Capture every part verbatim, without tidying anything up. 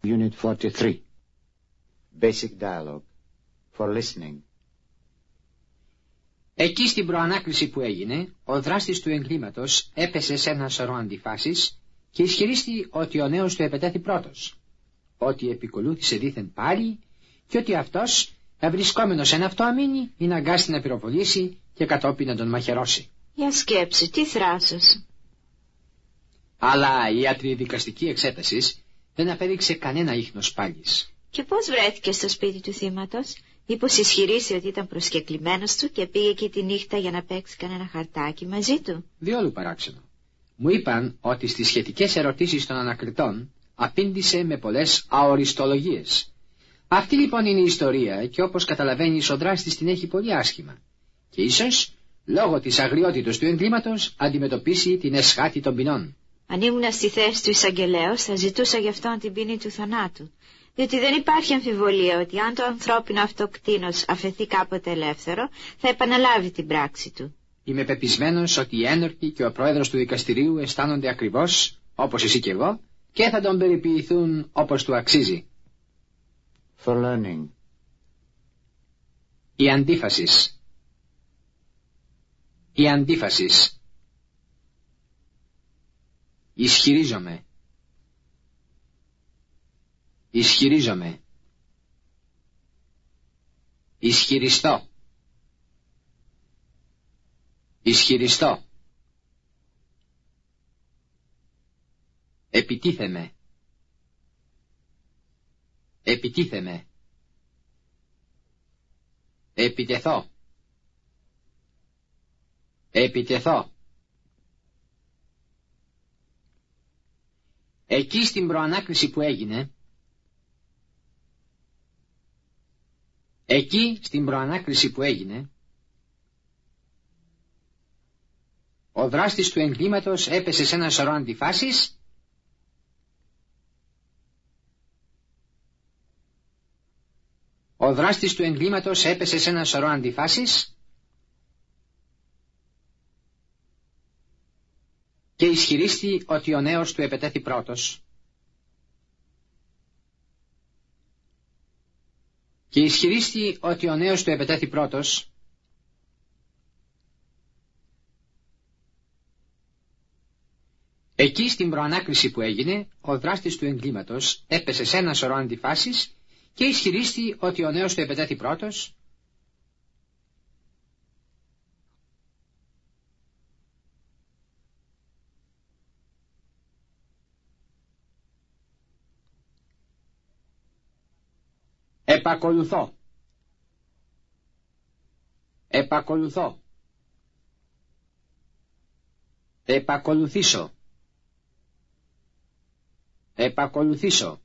Unit forty-three. Basic dialogue. For listening. Εκεί στην προανάκριση που έγινε, ο δράστης του εγκλήματος έπεσε σε ένα σωρό αντιφάσεις και ισχυρίστη ότι ο νέος του επετέθη πρώτος, ότι επικολούθησε δήθεν πάλι και ότι αυτός, ευρισκόμενος εν αυτό αμήνη, είναι αγκάστη να πυροβολήσει και κατόπιν να τον μαχαιρώσει. Για σκέψη, τι θράσος. Αλλά η ιατροδικαστική εξέταση δεν απέδειξε κανένα ίχνος πάλης. Και πώς βρέθηκε στο σπίτι του θύματος? Μήπως ισχυρίσει ότι ήταν προσκεκλημένος του και πήγε εκεί τη νύχτα για να παίξει κανένα χαρτάκι μαζί του? Διόλου παράξενο. Μου είπαν ότι στις σχετικές ερωτήσεις των ανακριτών απήντησε με πολλές αοριστολογίες. Αυτή λοιπόν είναι η ιστορία και όπως καταλαβαίνεις ο δράστης την έχει πολύ άσχημα. Και ίσως, λόγω της αγριότητος του εγκλήματος, αντιμετωπίσει την εσχάτη των ποινών. Αν ήμουν στη θέση του εισαγγελέως, θα ζητούσα γι' αυτόν την ποινή του θανάτου. Διότι δεν υπάρχει αμφιβολία ότι αν το ανθρώπινο αυτό κτήνος αφαιθεί κάποτε ελεύθερο, θα επαναλάβει την πράξη του. Είμαι πεπισμένος ότι οι ένορκοι και ο πρόεδρος του δικαστηρίου αισθάνονται ακριβώς, όπως εσύ και εγώ, και θα τον περιποιηθούν όπως του αξίζει. For learning. Η αντίφασης. Η αντίφασης. Ισχυρίζομαι. Ισχυρίζομαι. Ισχυριστώ. Ισχυριστώ. Επιτίθεμαι. Επιτίθεμαι. Επιτεθώ. Επιτεθώ. Εκεί στην προανάκριση που έγινε, εκεί στην προανάκριση που έγινε, ο δράστης του εγκλήματος έπεσε σε ένα σωρό αντιφάσεις ο δράστης του εγκλήματος έπεσε σε ένα σωρό αντιφάσεις και ισχυρίστη ότι ο νέος του επετέθη πρώτος και ισχυρίστη ότι ο νέος του επετέθη πρώτος Εκεί στην προανάκριση που έγινε, ο δράστης του εγκλήματος έπεσε σε ένα σωρό αντιφάσεις και ισχυρίστη ότι ο νέος του επετέθη πρώτος Επακολουθώ. Επακολουθώ. Επακολουθήσω. Επακολουθήσω.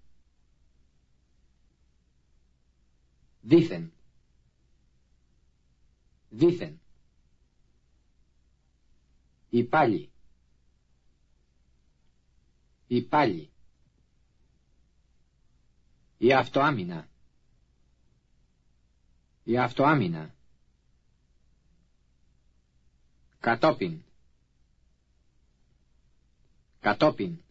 Δήθεν. Δήθεν. Υπάλληλοι. Υπάλληλοι. Η αυτοάμυνα. Η αυτοάμυνα. Κατόπιν. Κατόπιν.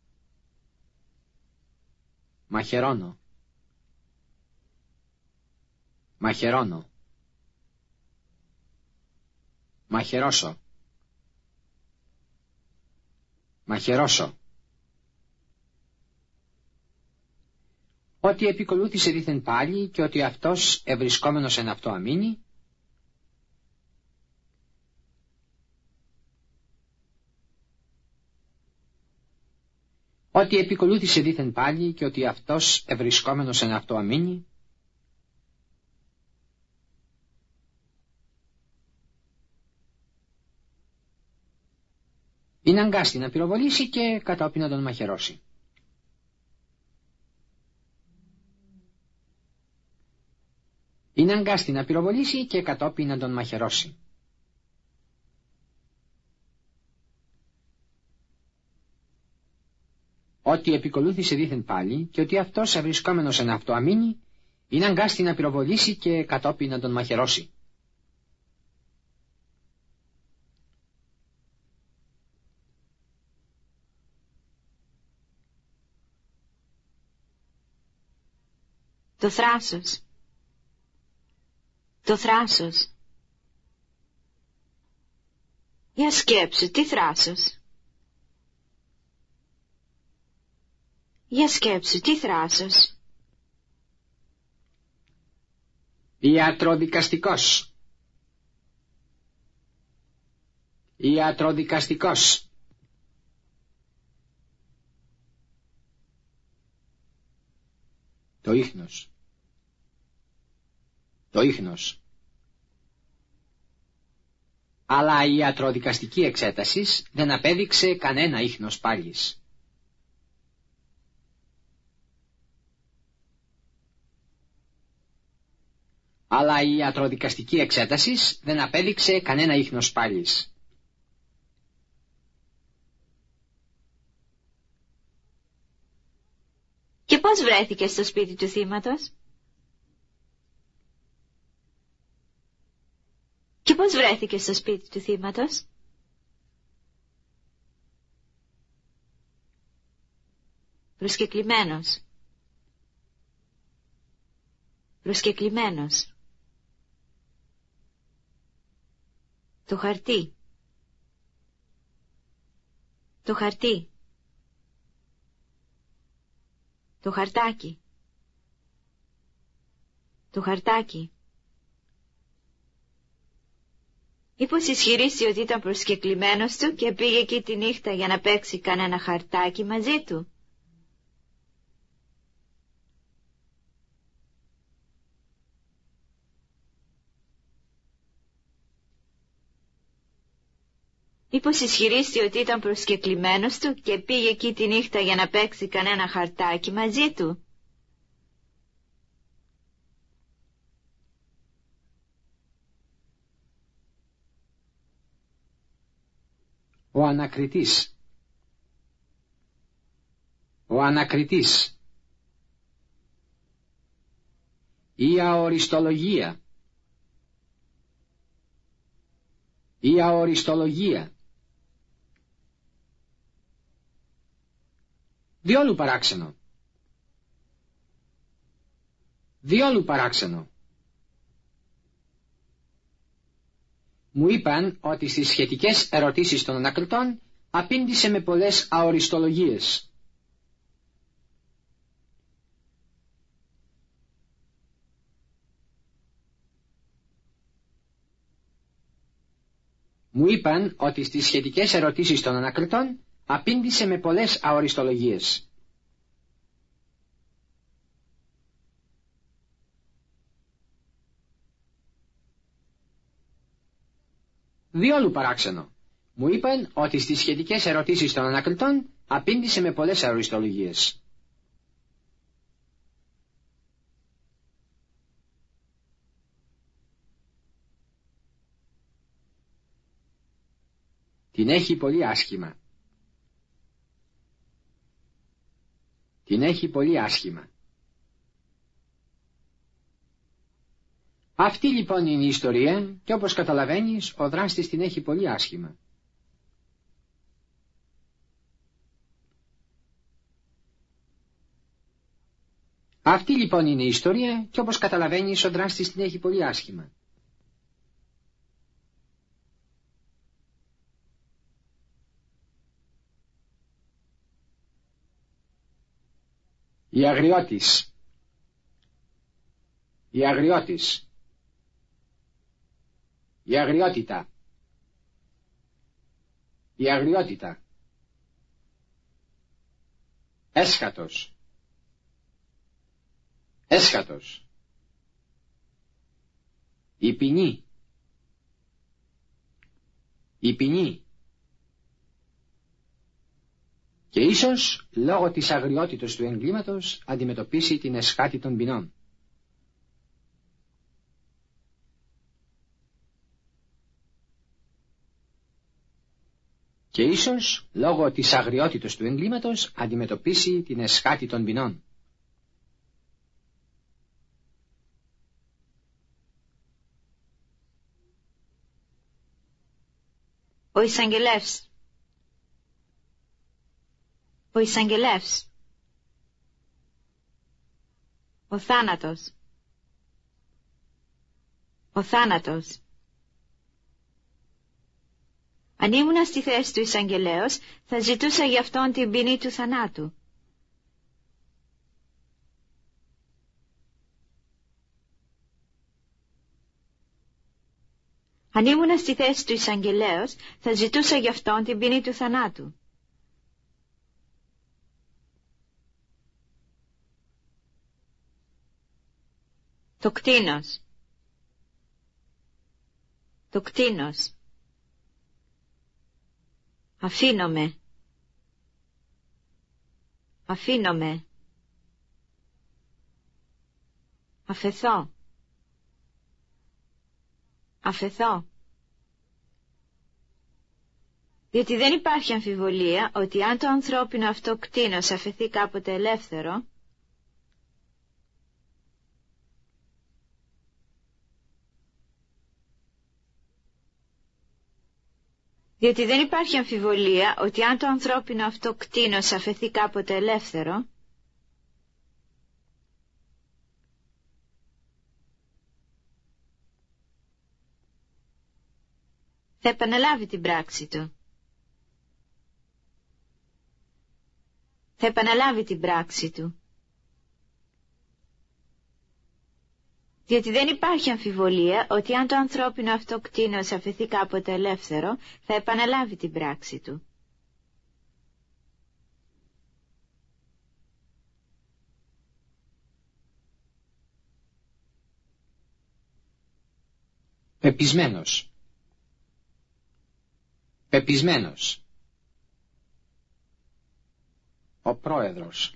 Μαχαιρώνω. Μαχαιρώνω. Μαχαιρώσω. Μαχαιρώσω. Ότι επικολούθησε δήθεν πάλι και ότι αυτός ευρισκόμενος εν αυτό αμήνη, ότι επικολούθησε δήθεν πάλι και ότι αυτός ευρισκόμενος εν αυτό αμήνη, είναι αγκάστη να πυροβολήσει και κατόπιν να τον μαχαιρώσει. Είναι αγκάστη να πυροβολήσει και κατόπιν να τον μαχαιρώσει. Ότι επικολούθησε δήθεν πάλι και ότι αυτός ευρισκόμενος εν αυτό αμήνη, είναι αγκάστη να πυροβολήσει και κατόπιν να τον μαχαιρώσει. Το θράσος. Το θράσος. Για σκέψου, τι θράσος. Για σκέψου, τι θράσος. Ιατροδικαστικός. Ιατροδικαστικός. Το ίχνος. Το ίχνος. Αλλά η ιατροδικαστική εξέταση δεν απέδειξε κανένα ίχνος πάλης. Αλλά η ιατροδικαστική εξέταση δεν απέδειξε κανένα ίχνος πάλης. Και πώς βρέθηκε στο σπίτι του θύματος? Και πώς βρέθηκε στο σπίτι του θύματος? Προσκεκλημένος. Προσκεκλημένος. Το χαρτί. Το χαρτί. Το χαρτάκι. Το χαρτάκι. Μήπως ισχυρίσει ότι ήταν προσκεκλημένος του και πήγε εκεί τη νύχτα για να παίξει κανένα χαρτάκι μαζί του? Μήπως ισχυρίσει ότι ήταν προσκεκλημένος του και πήγε εκεί τη νύχτα για να παίξει κανένα χαρτάκι μαζί του? Ο ανακριτής. Ο ανακριτής. Η αοριστολογία. Η αοριστολογία. Διόλου παράξενο. Διόλου παράξενο. Μου είπαν ότι στις σχετικές ερωτήσεις των ανακριτών απήντησε με πολλές αοριστολογίες. Μου είπαν ότι στις σχετικές ερωτήσεις των ανακριτών απήντησε με πολλές αοριστολογίες. Διόλου παράξενο. Μου είπαν ότι στις σχετικές ερωτήσεις των ανακριτών απήντησε με πολλές αοριστολογίες. Την έχει πολύ άσχημα. Την έχει πολύ άσχημα. Αυτή λοιπόν είναι η ιστορία και όπως καταλαβαίνεις ο δράστης την έχει πολύ άσχημα. Αυτή λοιπόν είναι η ιστορία και όπως καταλαβαίνεις ο δράστης την έχει πολύ άσχημα. Η αγριώτης. Η αγριώτης. Η αγριότητα. Η αγριότητα. Έσχατος. Έσχατος. Η ποινή. Η ποινή. Και ίσως λόγω της αγριότητος του εγκλήματος αντιμετωπίσει την εσχάτη των ποινών. Και ίσως λόγω της αγριότητος του εγκλήματος αντιμετωπίσει την εσχάτη των ποινών. Ο εισαγγελεύς. Ο εισαγγελεύς. Ο θάνατος. Ο θάνατος. Αν ήμουνα στη θέση του εισαγγελέως, θα ζητούσα για αυτόν την ποινή του θανάτου. Αν ήμουνα στη θέση του εισαγγελέως, θα ζητούσα για αυτόν την ποινή του θανάτου. Το κτήνος. Το κτήνος. Αφήνομαι. Αφήνομαι. Αφεθώ. Αφεθώ. Διότι δεν υπάρχει αμφιβολία ότι αν το ανθρώπινο αυτό κτήνος αφαιθεί κάποτε ελεύθερο, διότι δεν υπάρχει αμφιβολία ότι αν το ανθρώπινο αυτό κτήνος αφαιθεί κάποτε ελεύθερο, θα επαναλάβει την πράξη του. Θα επαναλάβει την πράξη του. Διότι δεν υπάρχει αμφιβολία ότι αν το ανθρώπινο αυτό κτήνος αφαιθεί κάποτε ελεύθερο, θα επαναλάβει την πράξη του. Πεπισμένος. Πεπισμένος. Ο πρόεδρος.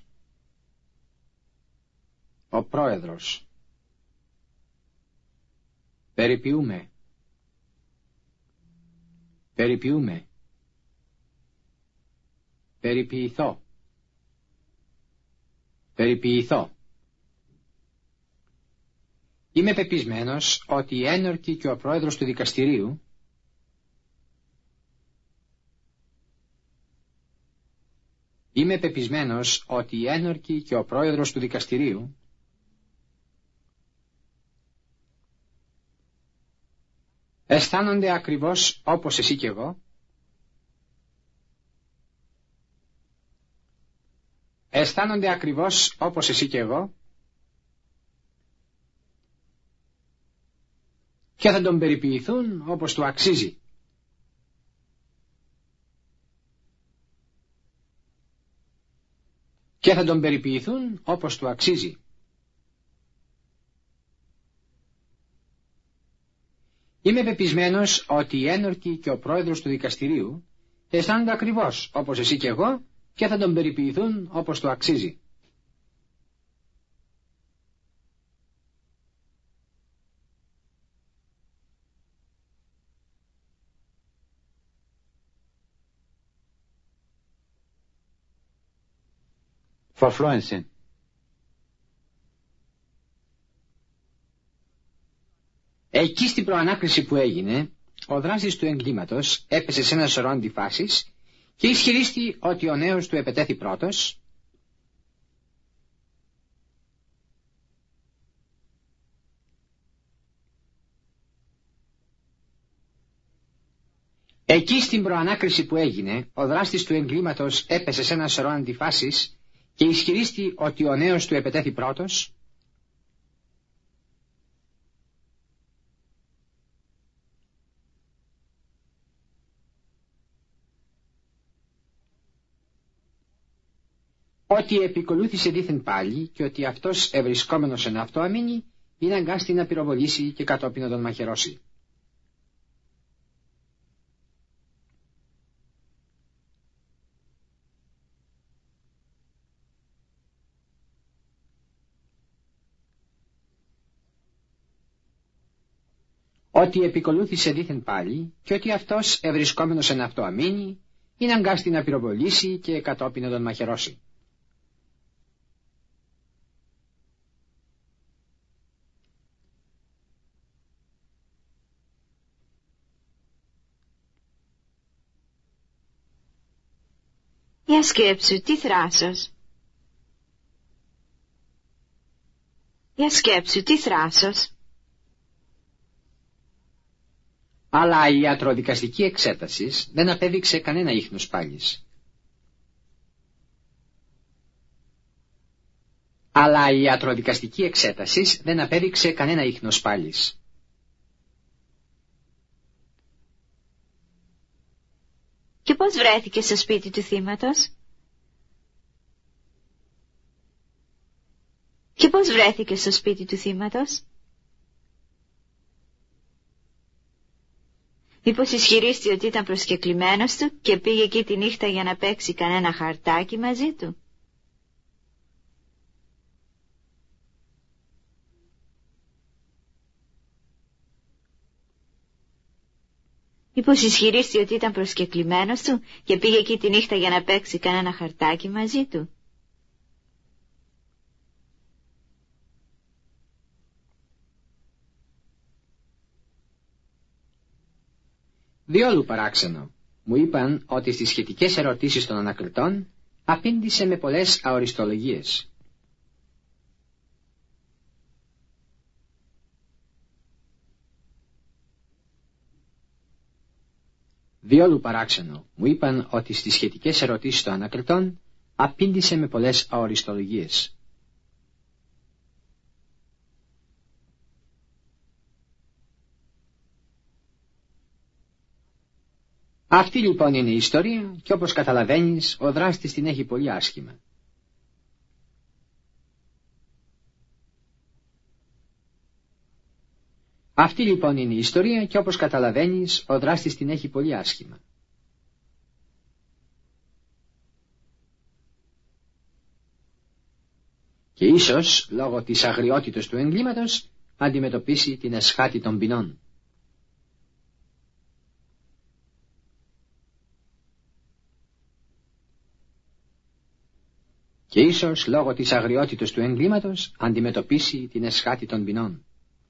Ο πρόεδρος. Περιποιούμε. Περιποιούμε. Περιποιηθώ. Περιποιηθώ. Είμαι πεπισμένος ότι η ένορκη και ο πρόεδρος του δικαστηρίου Είμαι πεπισμένος ότι η ένορκη και ο πρόεδρος του δικαστηρίου αισθάνονται ακριβώς όπως εσύ και εγώ, αισθάνονται ακριβώς όπως εσύ και εγώ και θα τον περιποιηθούν όπως του αξίζει. Και θα τον περιποιηθούν όπως του αξίζει. Είμαι πεπισμένος ότι η ένορκη και ο πρόεδρος του δικαστηρίου αισθάνονται ακριβώς όπως εσύ και εγώ και θα τον περιποιηθούν όπως του αξίζει. For fluency. Εκεί στην προανάκριση που έγινε, ο δράστης του εγκλήματος έπεσε σε ένα σωρό αντιφάσεις και ισχυρίστη ότι ο νέος του επετέθη πρώτος, Εκεί στην προανάκριση που έγινε, ο δράστης του εγκλήματος έπεσε σε ένα σωρό αντιφάσεις και ισχυρίστη ότι ο νέος του επετέθη πρώτος, ότι επικολούθησε δήθεν πάλι και ότι αυτός ευρισκόμενος εν αυτό αμήνη είναι αγκάστη να πυροβολήσει και κατόπιν να τον μαχαιρώσει. Ότι επικολούθησε δήθεν πάλι και ότι αυτός ευρισκόμενος εν αυτό αμήνη είναι αγκάστη να πυροβολήσει και κατόπιν να τον μαχαιρώσει. Για σκέψου, τι θράσος. Για σκέψου, τι θράσος. Αλλά η ιατροδικαστική εξέταση δεν απέδειξε κανένα ίχνος πάλης. Αλλά η ιατροδικαστική εξέταση δεν απέδειξε κανένα ίχνος πάλης. Και πώς βρέθηκε στο σπίτι του θύματος? Και πώς βρέθηκε στο σπίτι του θύματος? Μήπως ισχυρίστηκε ότι ήταν προσκεκλημένος του και πήγε εκεί τη νύχτα για να παίξει κανένα χαρτάκι μαζί του? Μήπως ισχυρίστηκε ότι ήταν προσκεκλημένος του και πήγε εκεί τη νύχτα για να παίξει κανένα χαρτάκι μαζί του? Διόλου παράξενο. Μου είπαν ότι στις σχετικές ερωτήσεις των ανακριτών απήντησε με πολλές αοριστολογίες. Διόλου παράξενο. Μου είπαν ότι στις σχετικές ερωτήσεις των ανακριτών απήντησε με πολλές αοριστολογίες. Αυτή λοιπόν είναι η ιστορία και όπως καταλαβαίνεις ο δράστης την έχει πολύ άσχημα. Αυτή λοιπόν είναι η ιστορία και όπως καταλαβαίνεις ο δράστης την έχει πολύ άσχημα. Και ίσως λόγω της αγριότητος του εγκλήματος αντιμετωπίσει την εσχάτη των ποινών. Και ίσως λόγω της αγριότητος του εγκλήματος αντιμετωπίσει την εσχάτη των ποινών.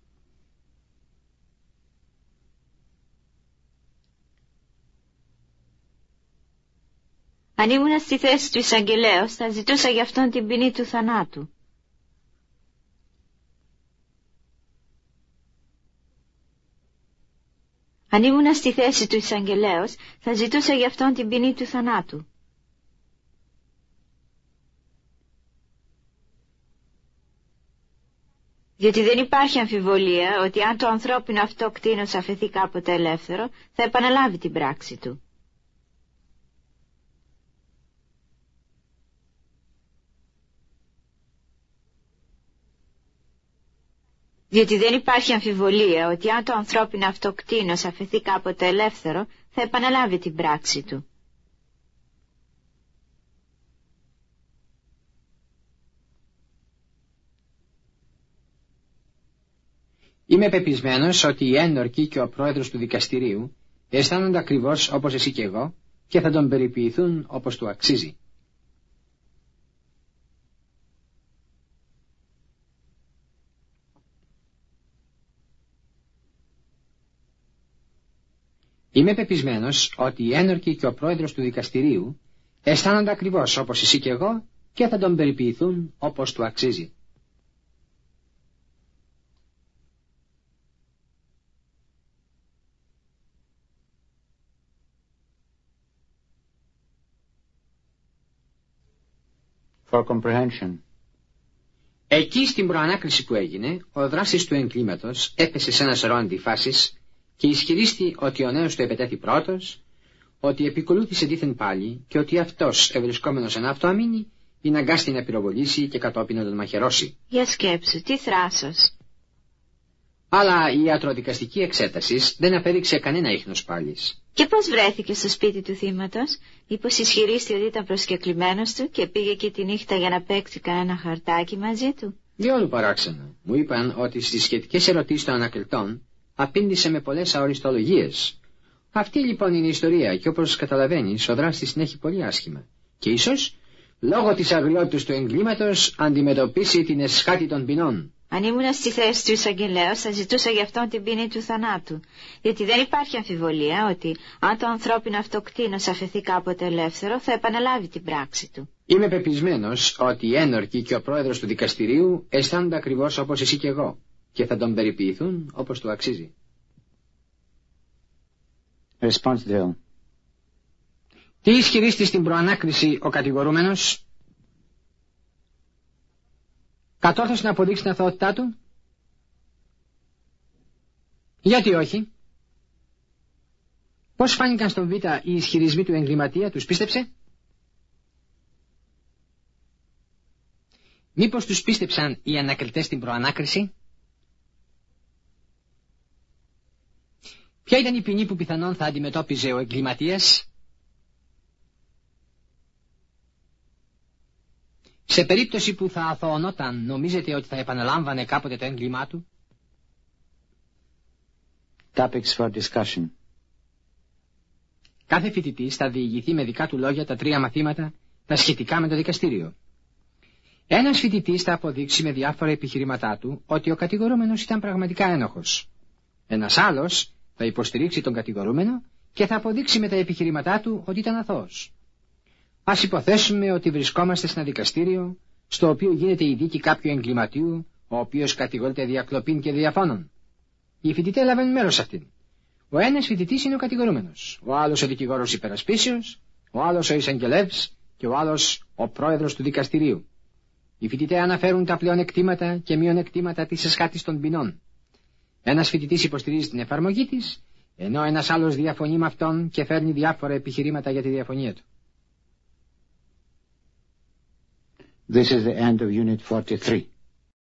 Αν ήμουν στη θέση του εισαγγελέως, θα ζητούσα για αυτόν την ποινή του θανάτου. Αν ήμουν στη θέση του εισαγγελέως, θα ζητούσα για αυτόν την ποινή του θανάτου. Διότι δεν υπάρχει αμφιβολία ότι αν το ανθρώπινο αυτό κτήνος αφαιθεί κάποτε ελεύθερο, θα επαναλάβει την πράξη του. Διότι δεν υπάρχει αμφιβολία ότι αν το ανθρώπινο αυτό κτήνος αφαιθεί κάποτε ελεύθερο, θα επαναλάβει την πράξη του. Είμαι πεπισμένος ότι η ένορκη και ο πρόεδρος του δικαστηρίου αισθάνονται ακριβώς όπως εσύ και εγώ και θα τον περιποιηθούν όπως του αξίζει. Είμαι πεπισμένος ότι η ένορκη και ο πρόεδρος του δικαστηρίου αισθάνονται ακριβώς όπως εσύ και εγώ και θα τον περιποιηθούν όπως του αξίζει. For comprehension. Εκεί στην προανάκριση που έγινε, ο δράστης του εγκλήματος έπεσε σε ένα σωρό αντιφάσεις και ισχυρίστη ότι ο νέος του επετέθη πρώτος, ότι επικολούθησε δήθεν πάλι και ότι αυτός, ευρισκόμενος εν αυτό αμήνη, είναι αγκάστη να πυροβολήσει και κατόπιν να τον μαχαιρώσει. Για σκέψου, τι θράσος. Αλλά η ιατροδικαστική εξέταση δεν απέδειξε κανένα ίχνος πάλης. Και πώς βρέθηκε στο σπίτι του θύματος? Μήπως ισχυρίστη ότι ήταν προσκεκλημένος του και πήγε εκεί τη νύχτα για να παίξει κανένα χαρτάκι μαζί του? Διόλου παράξενο. Μου είπαν ότι στις σχετικές ερωτήσεις των ανακριτών απήντησε με πολλές αοριστολογίες. Αυτή λοιπόν είναι η ιστορία και όπως καταλαβαίνεις ο δράστης την έχει πολύ άσχημα. Και ίσως λόγω της αγριότητας του εγκλήματος αντιμετωπίσει την εσχάτη των ποινών. Αν ήμουν στη θέση του εισαγγελέως, θα ζητούσα για αυτόν την ποινή του θανάτου. Γιατί δεν υπάρχει αμφιβολία ότι αν το ανθρώπινο αυτό κτήνος αφαιθεί κάποτε ελεύθερο, θα επαναλάβει την πράξη του. Είμαι πεπισμένος ότι η ένορκη και ο πρόεδρος του δικαστηρίου αισθάνονται ακριβώς όπως εσύ και εγώ και θα τον περιποιηθούν όπως του αξίζει. Response drill. Τι ισχυρίστη στην προανάκριση ο κατηγορούμενος? Κατόρθωσε να αποδείξει την αθωότητά του? Γιατί όχι? Πώς φάνηκαν στον Β οι ισχυρισμοί του εγκληματία, τους πίστεψε? Μήπως τους πίστεψαν οι ανακριτές στην προανάκριση? Ποια ήταν η ποινή που πιθανόν θα αντιμετώπιζε ο εγκληματίας? Σε περίπτωση που θα αθωωνόταν, νομίζετε ότι θα επαναλάμβανε κάποτε το έγκλημά του? Topics for discussion. Κάθε φοιτητής θα διηγηθεί με δικά του λόγια τα τρία μαθήματα, τα σχετικά με το δικαστήριο. Ένας φοιτητής θα αποδείξει με διάφορα επιχειρήματά του ότι ο κατηγορούμενος ήταν πραγματικά ένοχος. Ένας άλλος θα υποστηρίξει τον κατηγορούμενο και θα αποδείξει με τα επιχειρήματά του ότι ήταν αθώος. Ας υποθέσουμε ότι βρισκόμαστε σε ένα δικαστήριο, στο οποίο γίνεται η δίκη κάποιου εγκληματίου, ο οποίος κατηγορείται διακλοπήν και διαφώνων. Οι φοιτητές λαβαίνουν μέρος σε αυτήν. Ο ένας φοιτητής είναι ο κατηγορούμενος, ο άλλος ο δικηγόρος υπερασπίσεως, ο άλλος ο εισαγγελεύς και ο άλλος ο πρόεδρος του δικαστηρίου. Οι φοιτητές αναφέρουν τα πλεονεκτήματα και μειονεκτήματα της εσχάτης των ποινών. Ένας φοιτητής υποστηρίζει την εφαρμογή της, ενώ ένας άλλος διαφωνεί με αυτόν και φέρνει διάφορα επιχειρήματα για τη διαφωνία του. This is the end of Unit forty-three.